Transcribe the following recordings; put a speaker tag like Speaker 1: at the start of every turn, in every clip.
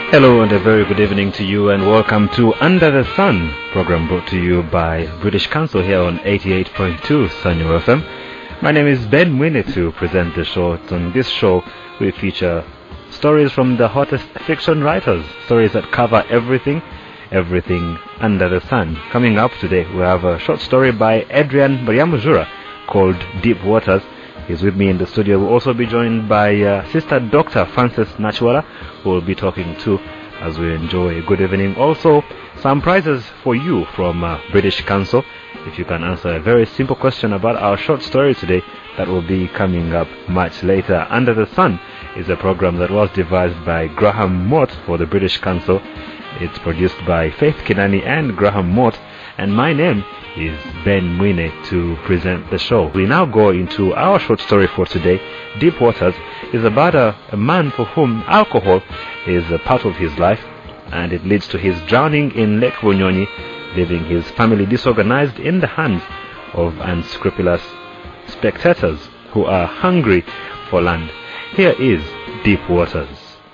Speaker 1: Hello and a very good evening to you, and welcome to Under the Sun, program brought to you by British Council here on 88.2 Sanyo FM. My name is Ben Mwine to present the show. On this show we feature stories from the hottest fiction writers, stories that cover everything under the sun. Coming up today we have a short story by Adrian Mariamuzura called Deep Waters. He's with me in the studio. We'll also be joined by Sister Dr. Frances Nachwala, who will be talking too as we enjoy a good evening. Also, some prizes for you from British Council. If you can answer a very simple question about our short story today, that will be coming up much later. Under the Sun is a program that was devised by Graham Mott for the British Council. It's produced by Faith Kinani and Graham Mott, and my name is Ben Mwine to present the show. We now go into our short story for today. Deep Waters is about a man for whom alcohol is a part of his life, and it leads to his drowning in Lake Bunyonyi, leaving his family disorganized in the hands of unscrupulous spectators who are hungry for land. Here is Deep Waters.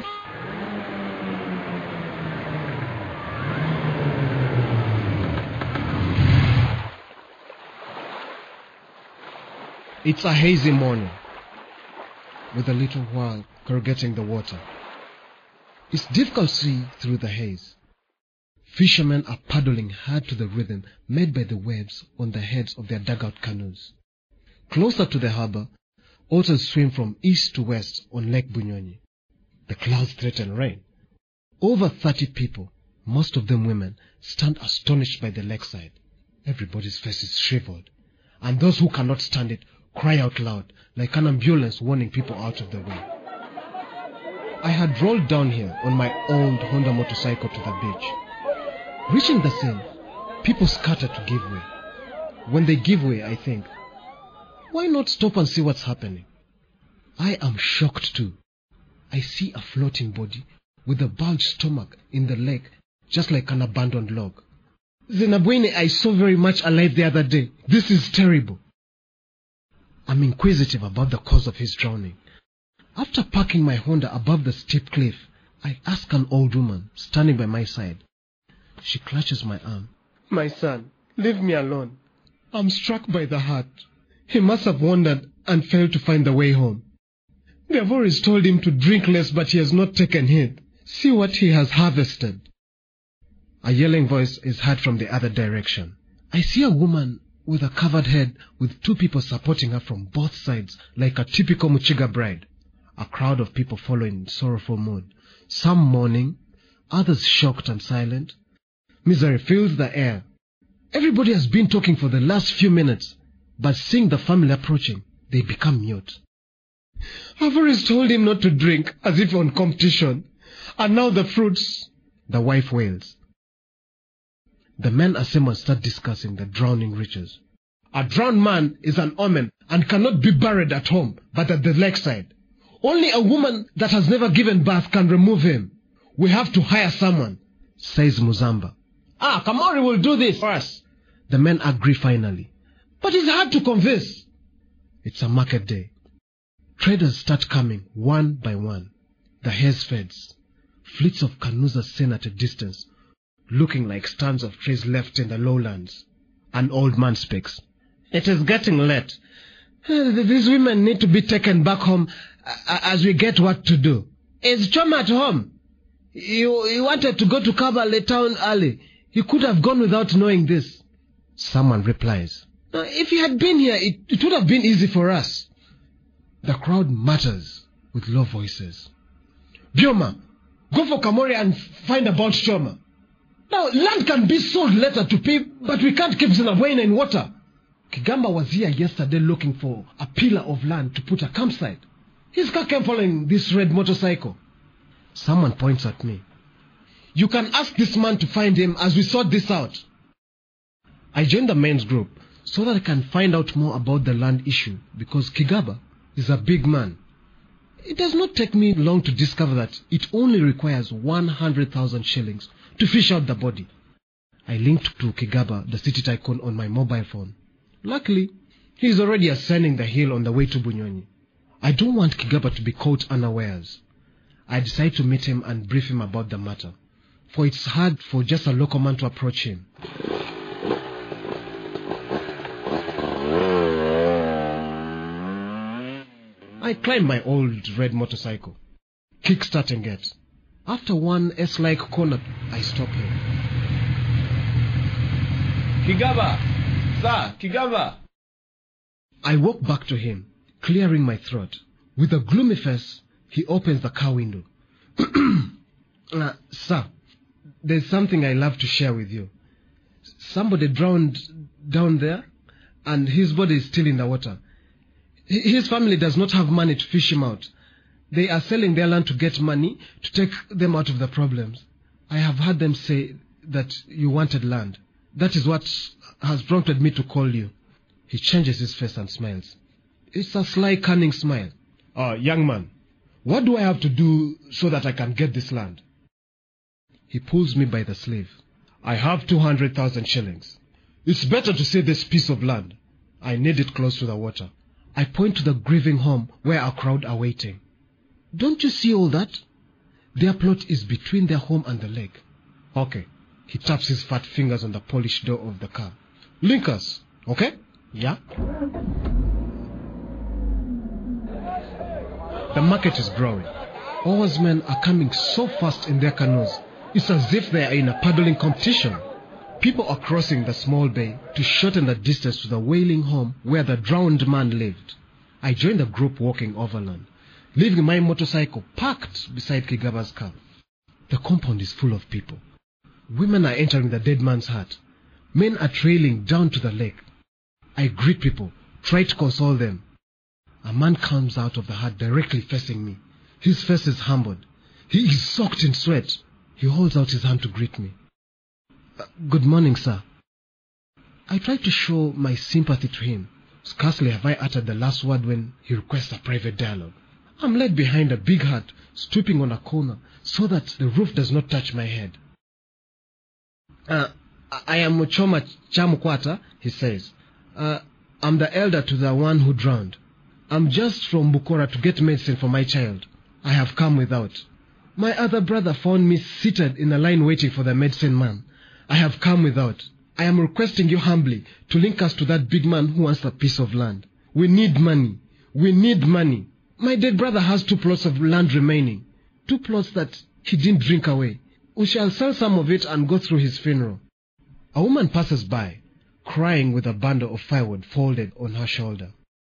Speaker 2: It's a hazy morning, with a little while corrugating the water. It's difficult to see through the haze. Fishermen are paddling hard to the rhythm made by the waves on the heads of their dugout canoes. Closer to the harbor, otters swim from east to west on Lake Bunyonyi. The clouds threaten rain. Over 30 people, most of them women, stand astonished by the lakeside. Everybody's face is shriveled, and those who cannot stand it cry out loud, like an ambulance warning people out of the way. I had rolled down here on my old Honda motorcycle to the beach. Reaching the scene, people scatter to give way. When they give way, I think, why not stop and see what's happening? I am shocked too. I see a floating body with a bulged stomach in the lake, just like an abandoned log. Zenabwene I saw very much alive the other day. This is terrible. I'm inquisitive about the cause of his drowning. After parking my Honda above the steep cliff, I ask an old woman standing by my side. She clutches my arm. My son, leave me alone. I'm struck by the heart. He must have wandered and failed to find the way home. They have always told him to drink less, but he has not taken heed. See what he has harvested. A yelling voice is heard from the other direction. I see a woman with a covered head, with two people supporting her from both sides, like a typical Muchiga bride. A crowd of people follow in sorrowful mood. Some mourning, others shocked and silent. Misery fills the air. Everybody has been talking for the last few minutes, but seeing the family approaching, they become mute. I've always told him not to drink, as if on competition. And now the fruits, the wife wails. The men assemble and start discussing the drowning riches. A drowned man is an omen and cannot be buried at home, but at the lakeside. Only a woman that has never given birth can remove him. We have to hire someone, says Muzamba. Kamori will do this for us. The men agree finally. But it's hard to convince. It's a market day. Traders start coming one by one. The haze fades. Fleets of canoes are seen at a distance, looking like stands of trees left in the lowlands. An old man speaks. It is getting late. These women need to be taken back home as we get what to do. Is Choma at home? He wanted to go to Kabale town early. He could have gone without knowing this. Someone replies. If he had been here, it would have been easy for us. The crowd mutters with low voices. Bioma, go for Kamori and find about Choma. Now, land can be sold later to pay, but we can't keep Zinabwene in water. Kigamba was here yesterday looking for a pillar of land to put a campsite. His car came following this red motorcycle. Someone points at me. You can ask this man to find him as we sort this out. I joined the men's group so that I can find out more about the land issue, because Kigaba is a big man. It does not take me long to discover that it only requires 100,000 shillings to fish out the body. I linked to Kigaba, the city tycoon, on my mobile phone. Luckily, he is already ascending the hill on the way to Bunyonyi. I don't want Kigaba to be caught unawares. I decide to meet him and brief him about the matter, for it's hard for just a local man to approach him. I climb my old red motorcycle, kick-starting it. After one S-like corner, I stop him.
Speaker 3: Kigaba! Sir, Kigaba!
Speaker 2: I walk back to him, clearing my throat. With a gloomy face, he opens the car window. Sir, there's something I love to share with you. Somebody drowned down there, and his body is still in the water. His family does not have money to fish him out. They are selling their land to get money to take them out of the problems. I have heard them say that you wanted land. That is what has prompted me to call you. He changes his face and smiles. It's a sly, cunning smile. Young man, what do I have to do so that I can get this land? He pulls me by the sleeve. I have 200,000 shillings. It's better to save this piece of land. I need it close to the water. I point to the grieving home where a crowd are waiting. Don't you see all that? Their plot is between their home and the lake. Okay. He taps his fat fingers on the polished door of the car. Link us, okay? Yeah? The market is growing. Oarsmen are coming so fast in their canoes. It's as if they are in a paddling competition. People are crossing the small bay to shorten the distance to the wailing home where the drowned man lived. I join the group walking overland, leaving my motorcycle parked beside Kigaba's car. The compound is full of people. Women are entering the dead man's hut. Men are trailing down to the lake. I greet people, try to console them. A man comes out of the hut directly facing me. His face is humbled. He is soaked in sweat. He holds out his hand to greet me. Good morning, sir. I try to show my sympathy to him. Scarcely have I uttered the last word when he requests a private dialogue. I'm led behind a big hut, stooping on a corner, so that the roof does not touch my head. I am Muchoma Chamukwata, he says. I'm the elder to the one who drowned. I'm just from Bukora to get medicine for my child. I have come without. My other brother found me seated in a line waiting for the medicine man. I have come without. I am requesting you humbly to link us to that big man who wants a piece of land. We need money. We need money. My dead brother has 2 plots of land remaining. 2 plots that he didn't drink away. We shall sell some of it and go through his funeral. A woman passes by, crying with a bundle of firewood folded on her shoulder.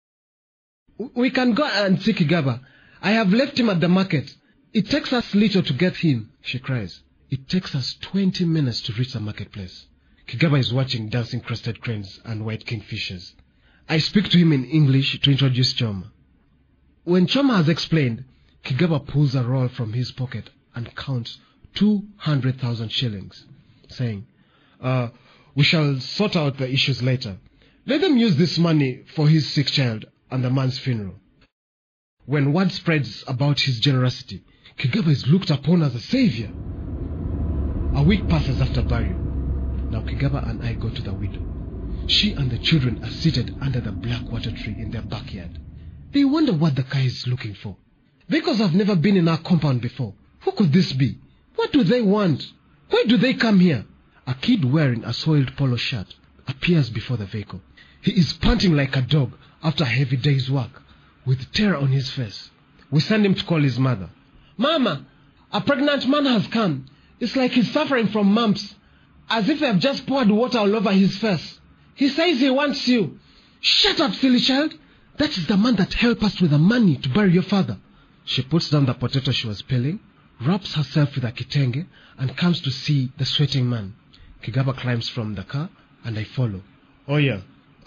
Speaker 2: We can go and see Kigaba. I have left him at the market. It takes us little to get him, she cries. It takes us 20 minutes to reach the marketplace. Kigaba is watching dancing crested cranes and white kingfishers. I speak to him in English to introduce Choma. When Choma has explained, Kigaba pulls a roll from his pocket and counts 200,000 shillings, saying, we shall sort out the issues later. Let them use this money for his sick child and the man's funeral. When word spreads about his generosity, Kigaba is looked upon as a savior. A week passes after burial. Now Kigaba and I go to the widow. She and the children are seated under the black water tree in their backyard. They wonder what the guy is looking for. Because I've never been in our compound before. Who could this be? What do they want? Why do they come here? A kid wearing a soiled polo shirt appears before the vehicle. He is panting like a dog after a heavy day's work, with terror on his face. We send him to call his mother. Mama, a pregnant man has come. It's like he's suffering from mumps, as if they have just poured water all over his face. He says he wants you. Shut up, silly child. That is the man that helped us with the money to bury your father. She puts down the potato she was peeling, wraps herself with a kitenge, and comes to see the sweating man. Kigaba climbs from the car, and I follow. Oh yeah.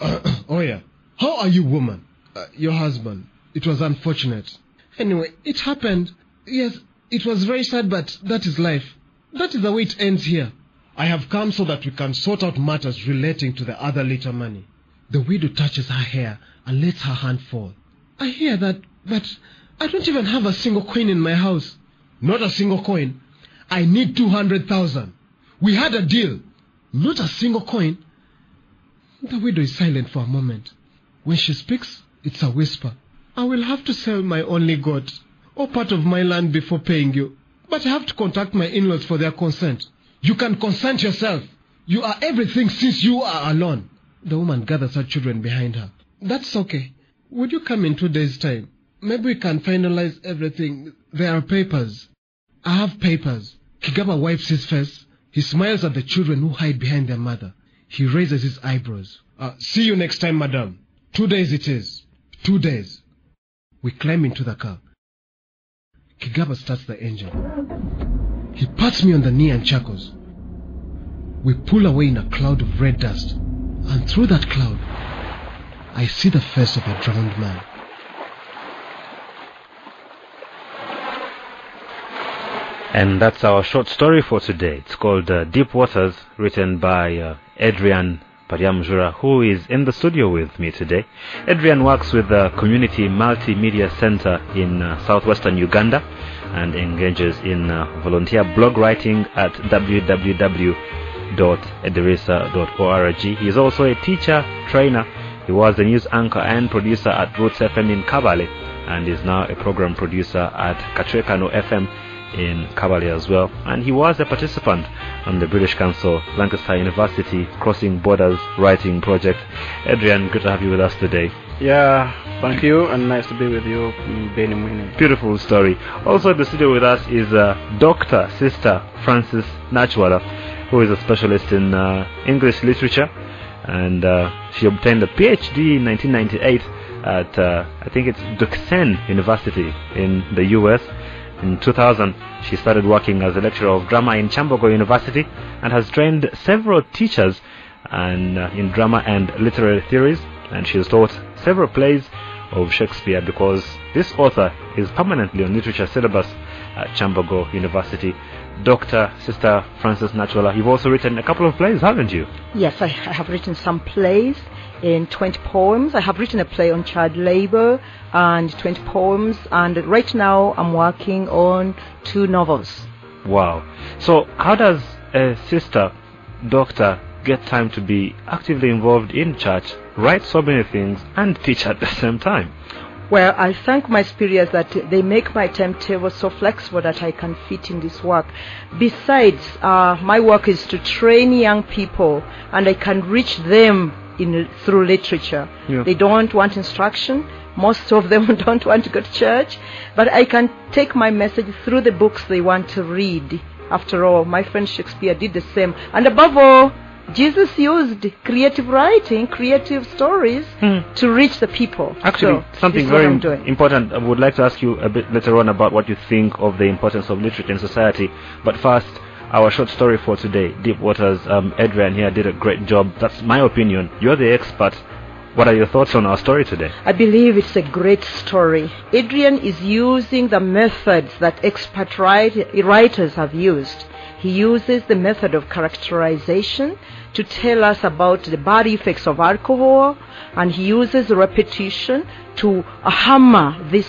Speaker 2: How are you, woman? Your husband. It was unfortunate. Anyway, it happened. Yes, it was very sad, but that is life. That is the way it ends here. I have come so that we can sort out matters relating to the other little money. The widow touches her hair and lets her hand fall. I hear that, but I don't even have a single coin in my house. Not a single coin. I need 200,000. We had a deal. Not a single coin. The widow is silent for a moment. When she speaks, it's a whisper. I will have to sell my only goat. or part of my land before paying you. But I have to contact my in-laws for their consent. You can consent yourself. You are everything since you are alone. The woman gathers her children behind her. That's okay. Would you come in 2 days' time? Maybe we can finalize everything. There are papers. I have papers. Kigaba wipes his face. He smiles at the children who hide behind their mother. He raises his eyebrows. See you next time, madam. 2 days it is. 2 days. We climb into the car. Kigaba starts the engine. He pats me on the knee and chuckles. We pull away in a cloud of red dust. And through that cloud, I see the face of a drowned man.
Speaker 1: And that's our short story for today. It's called Deep Waters, written by Adrian Pariamjura, who is in the studio with me today. Adrian works with the Community Multimedia Center in southwestern Uganda and engages in volunteer blog writing at www.ederisa.org. He is also a teacher, trainer. He was a news anchor and producer at Roots FM in Kabale and is now a program producer at Katrekano FM in Kabale as well. And he was a participant on the British Council Lancaster University Crossing Borders Writing Project. Adrian, good to have you with us today.
Speaker 4: Yeah, thank you, and nice to be with you, Benny Mwini.
Speaker 1: Beautiful story. Also in the studio with us is Dr. Sister Frances Nachwala, who is a specialist in English literature, and she obtained a PhD in 1998 at I think it's Duquesne University in the US. In 2000, she started working as a lecturer of drama in Chambogo University and has trained several teachers in drama and literary theories, and she has taught several plays of Shakespeare because this author is permanently on literature syllabus at Chambogo University. Dr. Sister Frances Nachwala, you've also written a couple of plays, haven't you?
Speaker 5: Yes, I have written some plays in 20 poems. I have written a play on child labor and 20 poems, and right now I'm working on 2 novels.
Speaker 1: Wow. So how does a sister doctor get time to be actively involved in church, write so many things, and teach at the same time?
Speaker 5: Well, I thank my superiors that they make my timetable so flexible that I can fit in this work. Besides, my work is to train young people, and I can reach them through literature.
Speaker 1: Yeah.
Speaker 5: They don't want instruction. Most of them don't want to go to church, but I can take my message through the books they want to read. After all, my friend Shakespeare did the same. And above all, Jesus used creative writing, creative stories to reach the people.
Speaker 1: Actually,
Speaker 5: so
Speaker 1: something very important. I would like to ask you a bit later on about what you think of the importance of literature in society. But first, our short story for today, Deep Waters. Adrian here did a great job. That's my opinion. You're the expert. What are your thoughts on our story today?
Speaker 5: I believe it's a great story. Adrian is using the methods that expert writers have used. He uses the method of characterization to tell us about the bad effects of alcohol, and he uses repetition to hammer this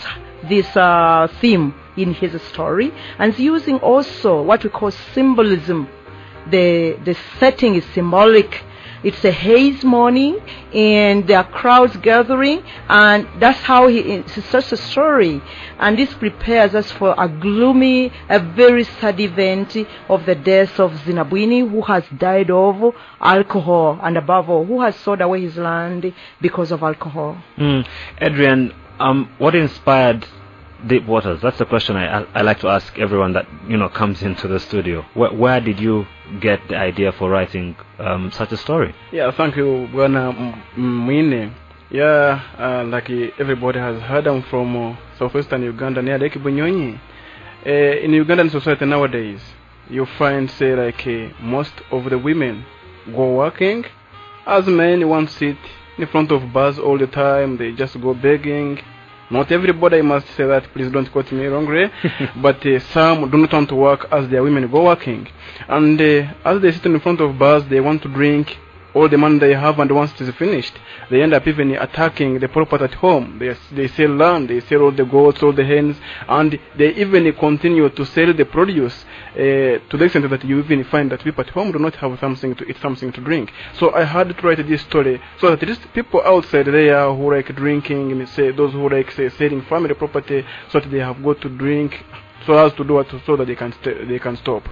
Speaker 5: theme in his story, and he's using also what we call symbolism. The setting is symbolic. It's a haze morning, and there are crowds gathering, and that's how he starts a story. And this prepares us for a very sad event of the death of Zinabwini, who has died of alcohol, and above all, who has sold away his land because of alcohol.
Speaker 1: Adrian, what inspired Deep Waters? That's the question I like to ask everyone that comes into the studio. Where did you get the idea for writing such a story?
Speaker 4: Yeah, thank you, Bwana Mwini. Yeah, like everybody has heard, I'm from southwestern Uganda, near Lake Bunyonyi. In Ugandan society nowadays, you find, say, like most of the women go working. As men, want to sit in front of bars all the time. They just go begging. Not everybody, I must say that, please don't quote me wrongly, but some do not want to work as their women go working. And as they sit in front of bars, they want to drink all the money they have, and once it is finished, they end up even attacking the property at home. They sell land, they sell all the goats, all the hens, and they even continue to sell the produce to the extent that you even find that people at home do not have something to eat, something to drink. So I had to write this story so that there is people outside there who like drinking, and say those who like selling family property, so that they have got to drink, so as to do what, so that they can stop.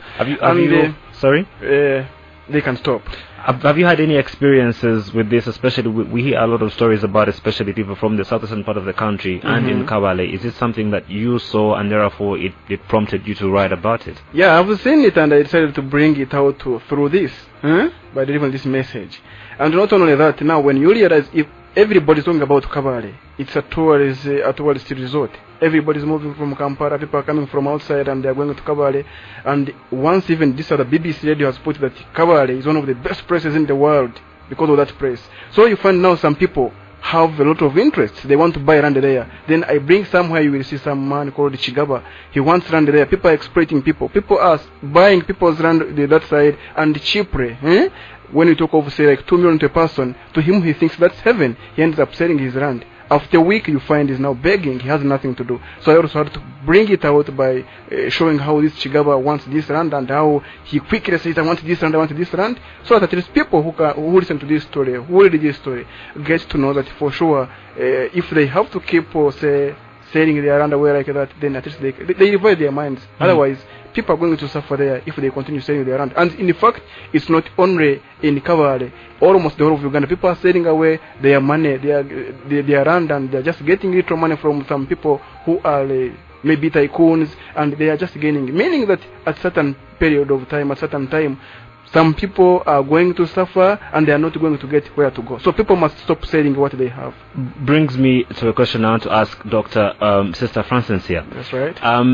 Speaker 4: They can stop.
Speaker 1: Have you had any experiences with this? Especially, we hear a lot of stories about, especially people from the southern part of the country and in Kabale. Is it something that you saw, and therefore it prompted you to write about it?
Speaker 4: Yeah, I've seen it, and I decided to bring it out through this, by delivering this message. And not only that, now when you realize if everybody's talking about Kabale, it's a tourist resort. Everybody's moving from Kampala, people are coming from outside and they are going to Kabale. And once even this other BBC radio has put that Kabale is one of the best places in the world because of that place. So you find now some people have a lot of interest. They want to buy land there. Then I bring somewhere, you will see some man called Chigaba. He wants land there. People are exploiting people. People are buying people's land that side and cheaply. When you talk of, say, like 2 million to a person, to him he thinks that's heaven. He ends up selling his land. After a week, you find he's now begging. He has nothing to do. So I also had to bring it out by showing how this Chigaba wants this land and how he quickly says, I want this land, I want this land. So that there is people who listen to this story, who read this story, get to know that for sure, if they have to keep, say, selling their land away like that, then at least they divide their minds. Otherwise, people are going to suffer there if they continue selling their land. And in fact, it's not only in Kabale. Almost the whole of Uganda, people are selling away their money, their land, and they're just getting little money from some people who are maybe tycoons, and they are just gaining. Meaning that at certain period of time, at certain time, some people are going to suffer and they are not going to get where to go. So people must stop selling what they have.
Speaker 1: Brings me to a question I want to ask Dr. Sister Francis here.
Speaker 4: That's right.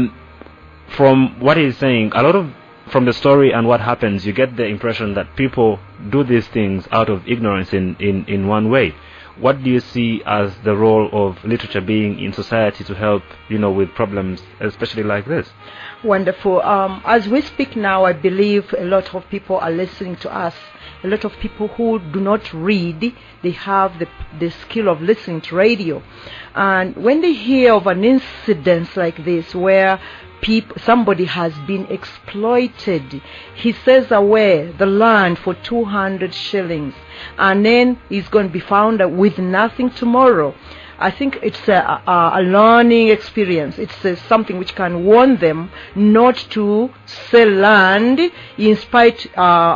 Speaker 1: From what he's saying, a lot of from the story and what happens, you get the impression that people do these things out of ignorance in one way. What do you see as the role of literature being in society to help, with problems, especially like this?
Speaker 5: Wonderful. As we speak now, I believe a lot of people are listening to us. A lot of people who do not read, they have the skill of listening to radio. And when they hear of an incident like this where somebody has been exploited, he sells away the land for 200 shillings, and then he's going to be found with nothing tomorrow. I think it's a learning experience. It's something which can warn them not to sell land despite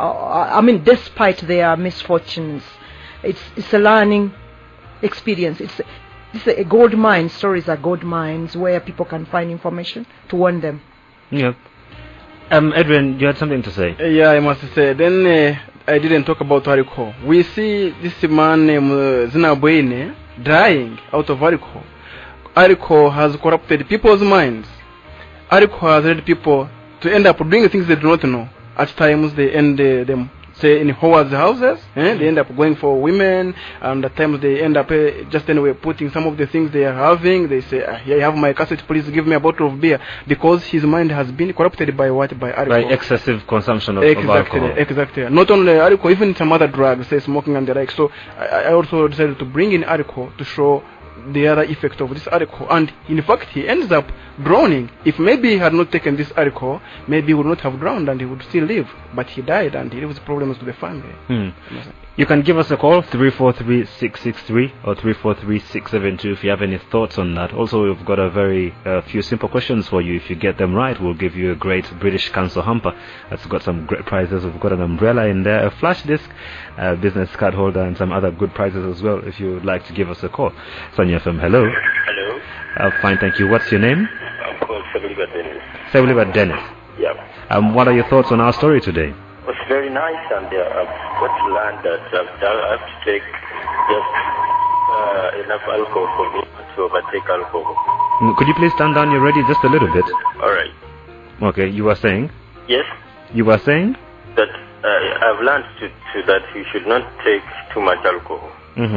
Speaker 5: their misfortunes. It's a learning experience. It's a gold mine. Stories are gold mines where people can find information to warn them.
Speaker 1: Yeah. Edwin, you had something to say?
Speaker 4: Yeah, I must say. Then I didn't talk about Ariko. We see this man named Zinabwene dying out of Ariko. Ariko has corrupted people's minds. Ariko has led people to end up doing things they do not know. At times they end them, say, in Howard's houses. They end up going for women, and at times they end up just anyway putting some of the things they are having. They say, here I have my cassette, please give me a bottle of beer. Because his mind has been corrupted by what? By Ariko.
Speaker 1: By excessive consumption of alcohol.
Speaker 4: Exactly. Not only Ariko, even some other drugs, say smoking and the like. So I also decided to bring in Ariko to show the other effect of this article. And in fact, he ends up drowning. If maybe he had not taken this article, maybe he would not have drowned and he would still live. But he died and he leaves problems to the family.
Speaker 1: You can give us a call, 343-663 or 343-672 if you have any thoughts on that. Also, we've got a few simple questions for you. If you get them right, we'll give you a great British Council hamper that's got some great prizes. We've got an umbrella in there, a flash disc, a business card holder, and some other good prizes as well if you would like to give us a call. Sonia FM, hello.
Speaker 6: Hello.
Speaker 1: Fine, thank you. What's your name?
Speaker 6: I'm called Sebuliba Dennis.
Speaker 1: Sebuliba Dennis.
Speaker 6: Yeah.
Speaker 1: What are your thoughts on our story today?
Speaker 6: It's very nice, and I've got land that I have to take just enough alcohol for me to overtake alcohol.
Speaker 1: Could you please stand down your radio just a little bit?
Speaker 6: All right.
Speaker 1: Okay, you were saying?
Speaker 6: Yes.
Speaker 1: You were saying?
Speaker 6: That I've learned to that you should not take too much alcohol.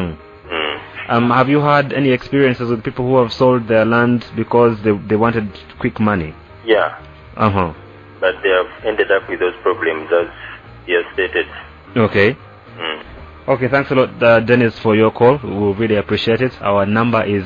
Speaker 1: Have you had any experiences with people who have sold their land because they wanted quick money?
Speaker 6: Yeah.
Speaker 1: But
Speaker 6: they have ended up with those problems as he has stated.
Speaker 1: Okay. Okay, thanks a lot, Dennis, for your call. We'll really appreciate it. Our number is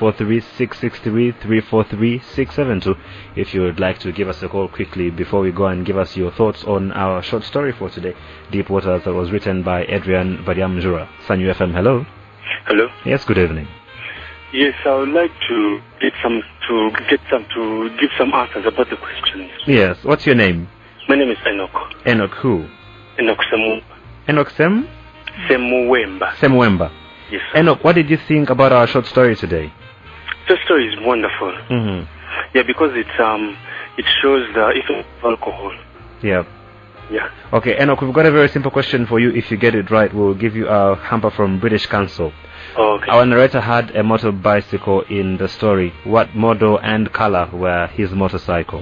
Speaker 1: 343-663-343-672. If you would like to give us a call quickly before we go and give us your thoughts on our short story for today, Deep Waters, that was written by Adrian Badiamjura. Sanyu FM, hello.
Speaker 6: Hello.
Speaker 1: Yes, good evening.
Speaker 6: Yes, I would like to give some answers about the questions.
Speaker 1: Yes, what's your name?
Speaker 6: My name is Enoch.
Speaker 1: Enoch who?
Speaker 6: Enoch
Speaker 1: Enoch
Speaker 6: Semuwemba.
Speaker 1: Semuwemba.
Speaker 6: Yes, sir.
Speaker 1: Enoch, what did you think about our short story today?
Speaker 6: The story is wonderful.
Speaker 1: Mm-hmm.
Speaker 6: Yeah, because it shows the effect of alcohol.
Speaker 1: Yeah.
Speaker 6: Yeah.
Speaker 1: Okay, Enoch, we've got a very simple question for you. If you get it right, we'll give you a hamper from British Council.
Speaker 6: Okay.
Speaker 1: Our narrator had a motor bicycle in the story. What model and color were his motorcycle?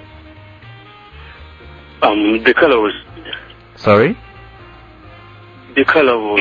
Speaker 6: The color was.
Speaker 1: Sorry?
Speaker 6: The color was.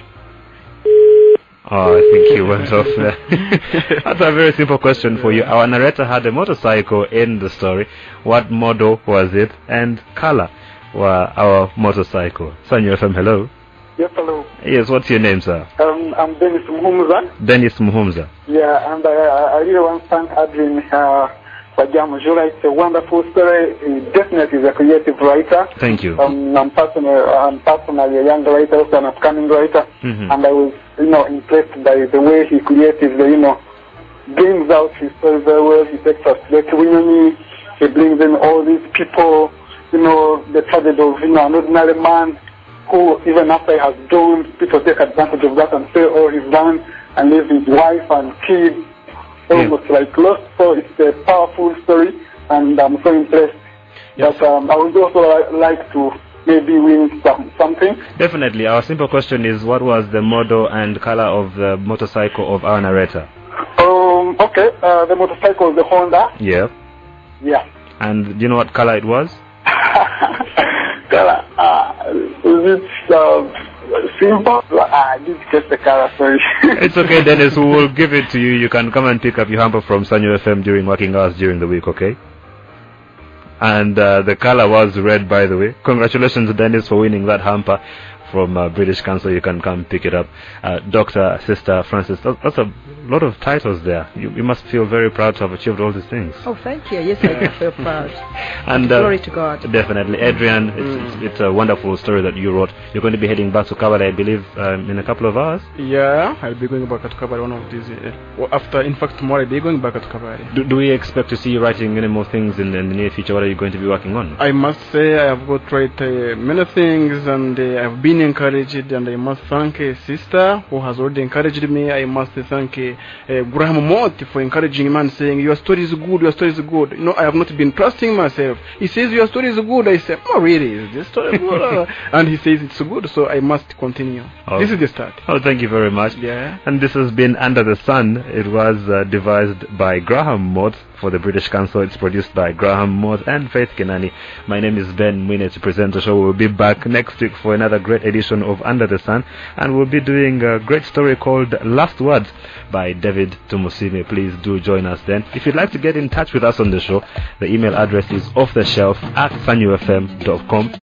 Speaker 1: Oh, I think he went off there. That's a very simple question for you. Our narrator had a motorcycle in the story. What model was it and color were our motorcycle? Sanyu FM, hello.
Speaker 7: Yes, hello.
Speaker 1: Yes, what's your name, sir?
Speaker 7: I'm Dennis Muhumza.
Speaker 1: Dennis Muhumza.
Speaker 7: Yeah, and I really want to thank Adrian Badiamjura. It's a wonderful story. He definitely is a creative writer.
Speaker 1: Thank you.
Speaker 7: I'm personally a young writer, also an upcoming writer,
Speaker 1: Mm-hmm.
Speaker 7: and I was, impressed by the way he creatively, brings out his story very well. He takes us to Winyoni. He brings in all these people, the tragedy of, an ordinary man who, even after he has done, people take advantage of that and sell all his land and leave his wife and kids almost like lost. So it's a powerful story, and I'm so impressed.
Speaker 1: Yes.
Speaker 7: But I would also like to maybe win something.
Speaker 1: Definitely. Our simple question is, what was the model and color of the motorcycle of our narrator?
Speaker 7: Okay, the motorcycle is the Honda.
Speaker 1: Yeah.
Speaker 7: Yeah.
Speaker 1: And do you know what color it was?
Speaker 7: Color, is it silver? I didn't get the color, sorry.
Speaker 1: It's okay, Dennis. We will give it to you. You can come and pick up your hamper from Sanyu FM during working hours during the week, okay? And the color was red, by the way. Congratulations, Dennis, for winning that hamper from British Council. You can come pick it up. Dr. Sister Francis, that's a lot of titles there. You must feel very proud to have achieved all these things.
Speaker 5: Oh, thank you. Yes, I do feel proud.
Speaker 1: And
Speaker 5: glory to God.
Speaker 1: Definitely. Adrian, it's a wonderful story that you wrote. You're going to be heading back to Kabale, I believe, in a couple of hours.
Speaker 4: Yeah, I'll be going back to Kabale one of these. In fact, tomorrow I'll be going back to Kabale.
Speaker 1: Do we expect to see you writing any more things in the near future? What are you going to be working on?
Speaker 4: I must say I have got to write many things, and I've been encouraged, and I must thank a sister who has already encouraged me. I must thank Graham Mott for encouraging me and saying, your story is good, your story is good. I have not been trusting myself. He says, your story is good. I say, oh really, is this story good? And he says it's good, so I must continue.
Speaker 1: Oh.
Speaker 4: This is the start.
Speaker 1: Oh, thank you very much.
Speaker 4: Yeah.
Speaker 1: And this has been Under the Sun. It was devised by Graham Mott for the British Council. It's produced by Graham Mott and Faith Kenani. My name is Ben Mwine to present the show. We'll be back next week for another great edition of Under the Sun, and we'll be doing a great story called Last Words by David Tumusime. Please do join us then. If you'd like to get in touch with us on the show, the email address is offtheshelf@sanyufm.com.